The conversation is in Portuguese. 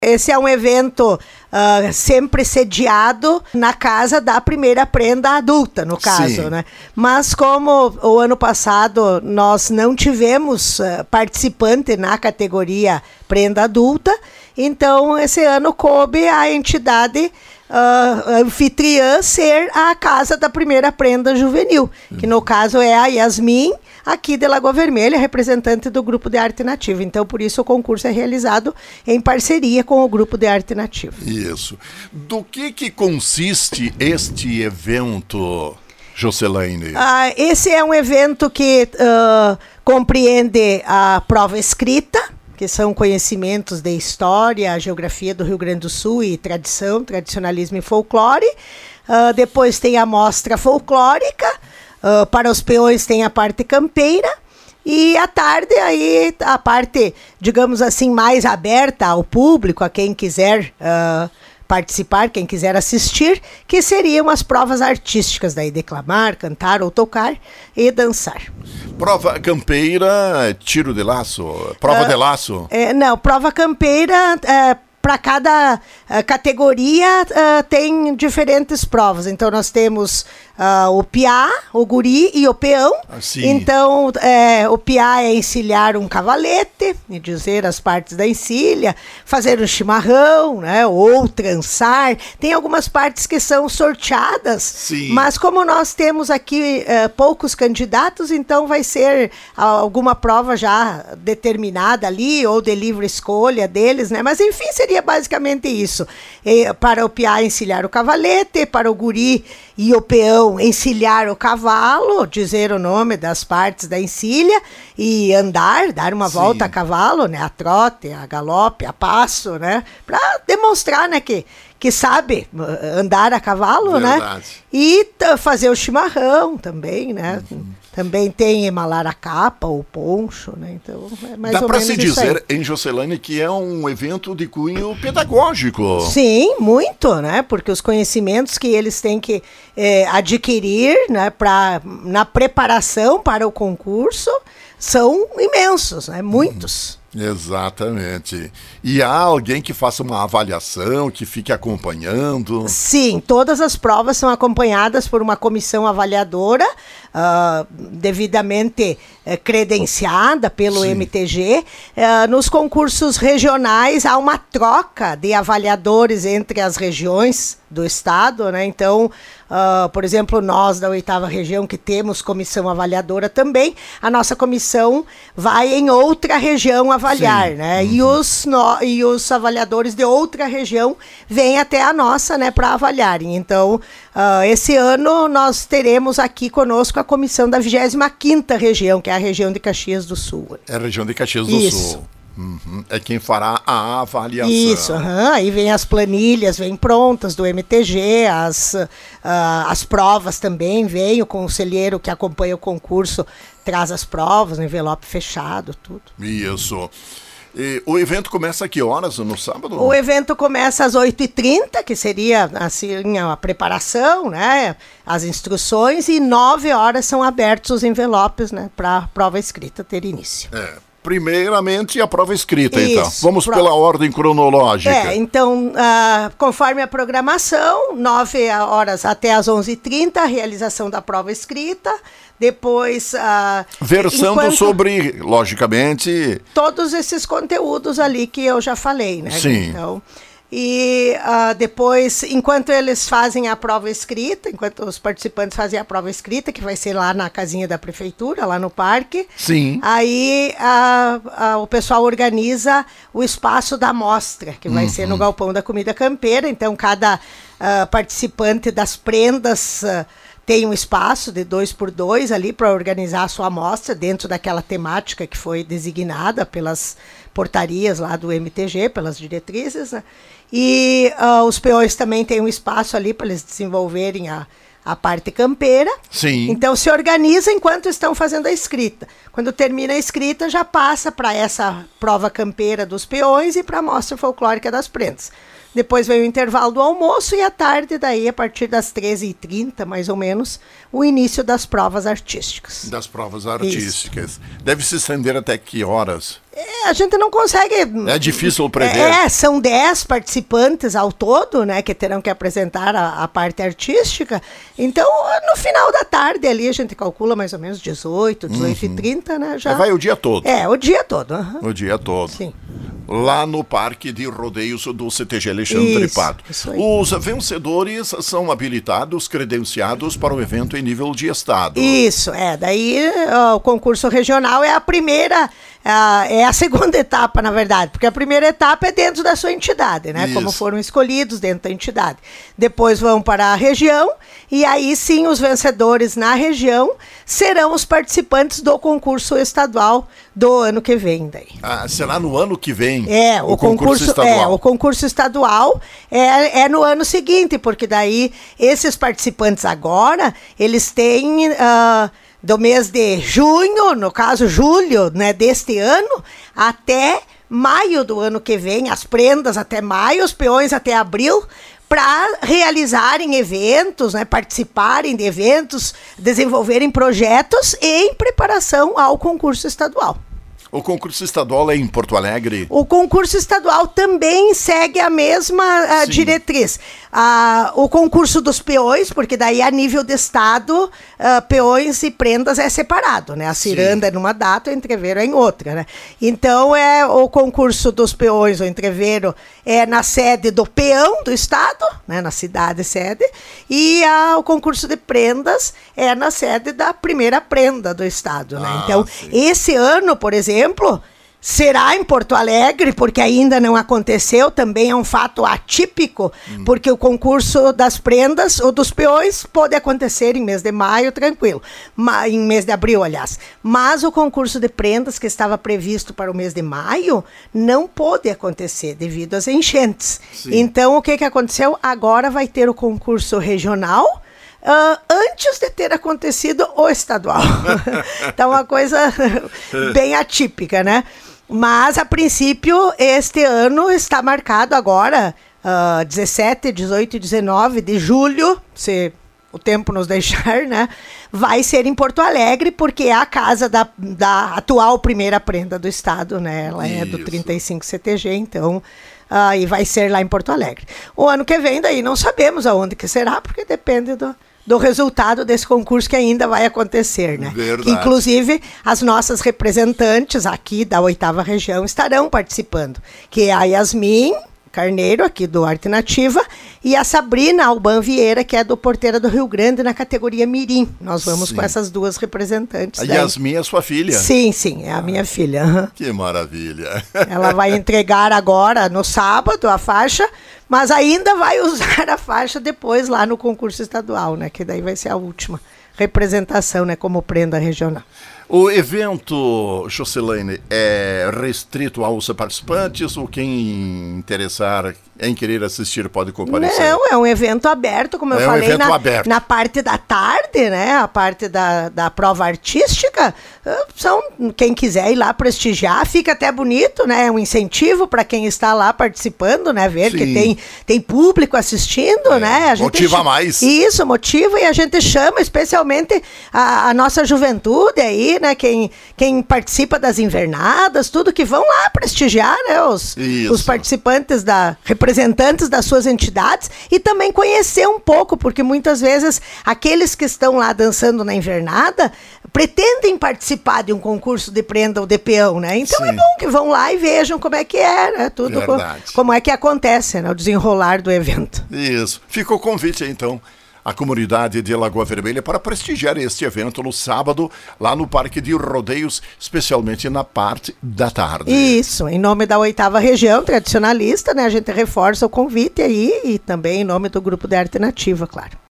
Esse é um evento sempre sediado na casa da primeira prenda adulta, no caso, né? Mas como o ano passado nós não tivemos participante na categoria prenda adulta, então esse ano coube a entidade anfitriã ser a casa da primeira prenda juvenil, que no caso é a Yasmin, aqui de Lagoa Vermelha, representante do Grupo de Arte Nativa. Então, por isso, o concurso é realizado em parceria com o Grupo de Arte Nativa. Isso. Do que consiste este evento, Jocelaine? Esse é um evento que compreende a prova escrita, que são conhecimentos de história, geografia do Rio Grande do Sul e tradição, tradicionalismo e folclore. Depois tem a mostra folclórica. Para os peões tem a parte campeira, e à tarde aí a parte, digamos assim, mais aberta ao público, a quem quiser participar, quem quiser assistir, que seriam as provas artísticas, daí declamar, cantar ou tocar e dançar. Prova campeira, tiro de laço, prova de laço? Não, prova campeira... Para cada categoria tem diferentes provas. Então, nós temos o piá, o guri e o peão. Então, o piá é encilhar um cavalete, e dizer as partes da encilha, fazer um chimarrão, né, ou trançar. Tem algumas partes que são sorteadas, mas como nós temos aqui poucos candidatos, então vai ser alguma prova já determinada ali, ou de livre escolha deles, né? Mas, enfim, seria basicamente isso. Para o piá encilhar o cavalete, para o guri e o peão encilhar o cavalo, dizer o nome das partes da encilha e andar, dar uma volta a cavalo, né, a trote, a galope, a passo, né, para demonstrar, né, que sabe andar a cavalo, né, e fazer o chimarrão também, né. Também tem emalar a capa, ou poncho, né? Então, é mais ou menos. Dá para se dizer, em Jocelaine, que é um evento de cunho pedagógico. Sim, muito, né? Porque os conhecimentos que eles têm que adquirir, né, na preparação para o concurso são imensos, né? Muitos. Exatamente. E há alguém que faça uma avaliação, que fique acompanhando? Sim, todas as provas são acompanhadas por uma comissão avaliadora, devidamente credenciada pelo MTG. Nos concursos regionais há uma troca de avaliadores entre as regiões do estado, né? Então, por exemplo, nós da 8ª região, que temos comissão avaliadora também, a nossa comissão vai em outra região avaliar, né? E os avaliadores de outra região vêm até a nossa, né, para avaliarem. Então, esse ano nós teremos aqui conosco a comissão da 25ª região, que é a região de Caxias do Sul. É a região de Caxias do Sul. É quem fará a avaliação. Isso, aí vem as planilhas, vêm prontas do MTG, as provas também, vem o conselheiro que acompanha o concurso, traz as provas, no envelope fechado, tudo. Isso. E o evento começa a que horas no sábado? O evento começa às 8h30, que seria assim, a preparação, né, as instruções, e 9 horas são abertos os envelopes, né, para a prova escrita ter início. Primeiramente a prova escrita, então. Vamos pela ordem cronológica. Então, conforme a programação, 9 horas até as 11h30, a realização da prova escrita. Depois... versando sobre, logicamente... todos esses conteúdos ali que eu já falei, né? Sim. Então... E depois, enquanto eles fazem a prova escrita, enquanto os participantes fazem a prova escrita, que vai ser lá na casinha da prefeitura, lá no parque, aí o pessoal organiza o espaço da mostra, que vai ser no Galpão da Comida Campeira. Então, cada participante das prendas tem um espaço de 2x2 ali para organizar a sua amostra dentro daquela temática que foi designada pelas portarias lá do MTG, pelas diretrizes, né? E os peões também têm um espaço ali para eles desenvolverem a parte campeira. Então se organiza enquanto estão fazendo a escrita. Quando termina a escrita, já passa para essa prova campeira dos peões e para a mostra folclórica das prendas. Depois vem o intervalo do almoço e à tarde, daí a partir das 13h30, mais ou menos, o início das provas artísticas. Das provas artísticas. Isso. Deve se estender até que horas? A gente não consegue... É difícil prever. São 10 participantes ao todo, né, que terão que apresentar a parte artística. Então, no final da tarde ali, a gente calcula mais ou menos 18h30, né? Já... Vai o dia todo. O dia todo. O dia todo. Sim. Lá no Parque de Rodeios do CTG Alexandre Pato. Os vencedores são habilitados, credenciados para o evento em nível de estado. Isso, daí o concurso regional é a primeira... é a segunda etapa, na verdade, porque a primeira etapa é dentro da sua entidade, né? Isso. Como foram escolhidos dentro da entidade. Depois vão para a região, e aí sim os vencedores na região serão os participantes do concurso estadual do ano que vem. Daí. Será no ano que vem? O concurso estadual. O concurso estadual é no ano seguinte, porque daí esses participantes agora, eles têm... do mês de junho, no caso julho, né, deste ano, até maio do ano que vem, as prendas até maio, os peões até abril, para realizarem eventos, né, participarem de eventos, desenvolverem projetos em preparação ao concurso estadual. O concurso estadual é em Porto Alegre? O concurso estadual também segue a mesma diretriz. O concurso dos peões, porque daí a nível de estado, peões e prendas é separado, né? A ciranda é numa data, o entreveiro é em outra, né? Então, o concurso dos peões, o entreveiro, é na sede do peão do estado, né? Na cidade sede, e o concurso de prendas é na sede da primeira prenda do estado, né? Então, esse ano, por exemplo, será em Porto Alegre, porque ainda não aconteceu, também é um fato atípico, porque o concurso das prendas ou dos peões pode acontecer em mês de maio, tranquilo, em mês de abril, aliás. Mas o concurso de prendas, que estava previsto para o mês de maio, não pôde acontecer devido às enchentes. Sim. Então, o que aconteceu? Agora vai ter o concurso regional, antes de ter acontecido o estadual. Então, uma coisa bem atípica, né? Mas, a princípio, este ano está marcado agora, 17, 18 e 19 de julho, se o tempo nos deixar, né? Vai ser em Porto Alegre, porque é a casa da atual primeira prenda do estado, né? Ela é do 35 CTG, então... e vai ser lá em Porto Alegre. O ano que vem, daí, não sabemos aonde que será, porque depende do resultado desse concurso que ainda vai acontecer, né? Verdade. Que, inclusive, as nossas representantes aqui da 8ª região estarão participando, que é a Yasmin Carneiro, aqui do Arte Nativa, e a Sabrina Alban Vieira, que é do Porteira do Rio Grande, na categoria Mirim. Nós vamos com essas duas representantes. A Yasmin é sua filha? Sim, é a minha filha. Que maravilha. Ela vai entregar agora, no sábado, a faixa, mas ainda vai usar a faixa depois lá no concurso estadual, né? Que daí vai ser a última representação, né? Como prenda regional. O evento, Jocelaine, é restrito aos participantes ou quem interessar em querer assistir pode comparecer? Não, é um evento aberto, como eu falei, na parte da tarde, né? A parte da prova artística, quem quiser ir lá prestigiar, fica até bonito, né? É um incentivo para quem está lá participando, né? Ver que tem público assistindo, né? Motiva mais. Isso, motiva, e a gente chama especialmente a nossa juventude aí, né? Quem participa das invernadas, tudo, que vão lá prestigiar, né? Os participantes representantes das suas entidades, e também conhecer um pouco, porque muitas vezes aqueles que estão lá dançando na invernada pretendem participar de um concurso de prenda ou de peão, né? Então é bom que vão lá e vejam como é que é, né? Tudo como é que acontece, né? O desenrolar do evento. Isso. Fica o convite, então, a comunidade de Lagoa Vermelha para prestigiar este evento no sábado, lá no Parque de Rodeios, especialmente na parte da tarde. Isso, em nome da 8ª região tradicionalista, né? A gente reforça o convite aí, e também em nome do Grupo de Arte Nativa, claro.